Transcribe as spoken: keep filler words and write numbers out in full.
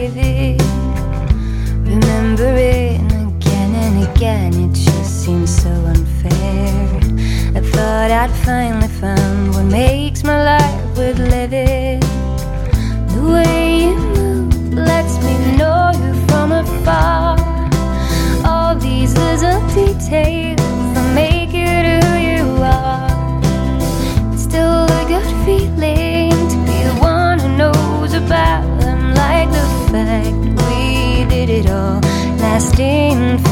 vivid. Remembering again and again, it just seems so unfair. I thought I'd finally found what makes my life worth living. The way you move lets me know you from afar. All these little details that make you who you are. It's still a good feeling to be the one who knows about them, like the fact we did it all, lasting